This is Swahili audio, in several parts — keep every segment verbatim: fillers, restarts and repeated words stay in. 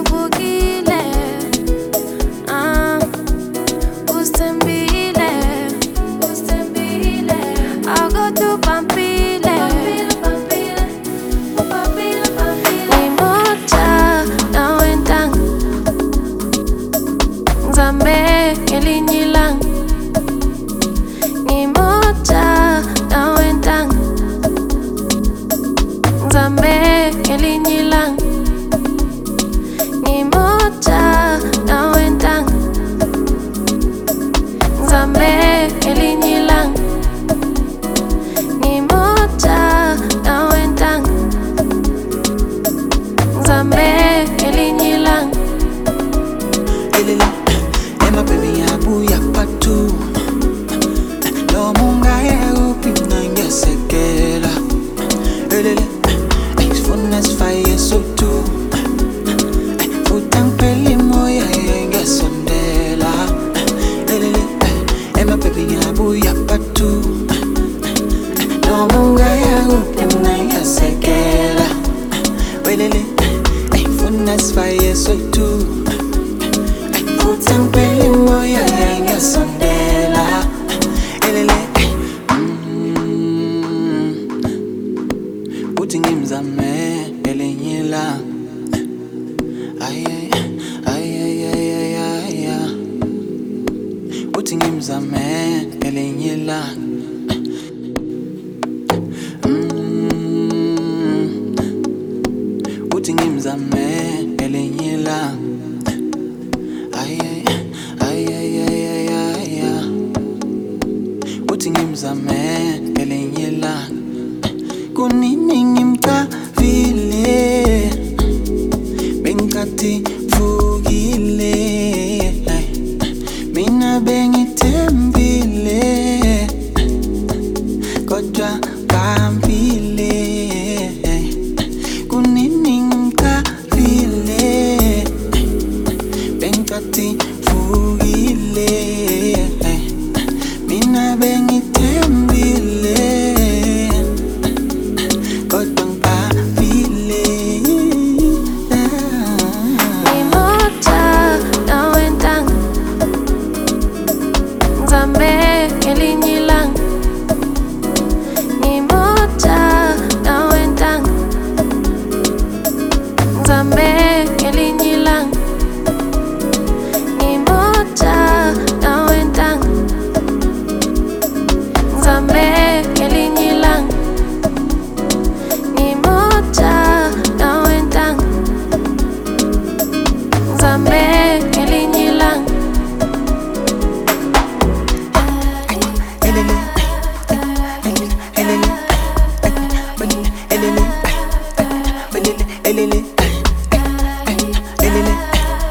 vukile, ah, usithembile, usithembile, awukodwa upampile, upampile, upampile, upampile. Ngimoja nawe ntanga, ngizame ngelinye ilanga. Ngimoja nawe ntanga, ngizame ngelinye ilanga. Ngimoja nawe ntanga, ngizame ngelinye ilanga. Ngimoja nawe ntanga, ngizame ngelinye ilanga. Elele, ema baby yabuya patu. Lo munga ya upina ngesekela. Elele, sifuna sifaye sotu. Futang peli moya ngesondela. Elele, ema baby yabuya patu. Lo munga ya upina ngesekela. Elele, sifuna sifaye sotu. Futang peli moya ngesondela. Elele, mm, uthi ngimzame elinye ilanga. Ay ay ay ay ay ay ay. Uthi ngimzame elinye ilanga. Mm, uthi ngimzame elinye ilanga. Ay ay ay ay ay ay ay. Uthi ngimzame elinye ilanga. Kunini ngimcavile, bengathi vukile, mina bengithembile, kodwa kampile. Kunini ngimcavile, bengathi vukile, mina bengithembile, kodwa ngiphavile. Ngimoja nawe ntanga, ngizame ngelinye ilanga. Ngimoja nawe ntanga, ngizame ngelinye ilanga. Ngimoja nawe ntanga, ngizame ngelinye ilanga. Ngimoja nawe ntanga, ngizame ngelinye ilanga. Elele, elele, elele, elele, elele, elele,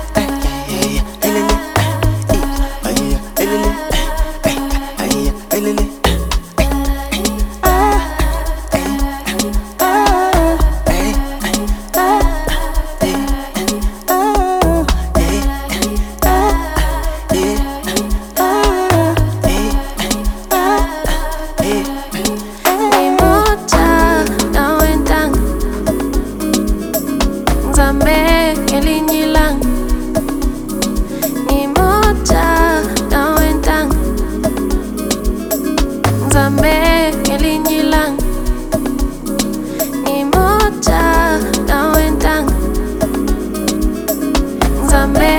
elele, elele. Ngimoja nawe ntanga, ngizame ngelinye ilanga. Ngimoja nawe ntanga, ngizame ngelinye ilanga. Ngimoja nawe ntanga, ngizame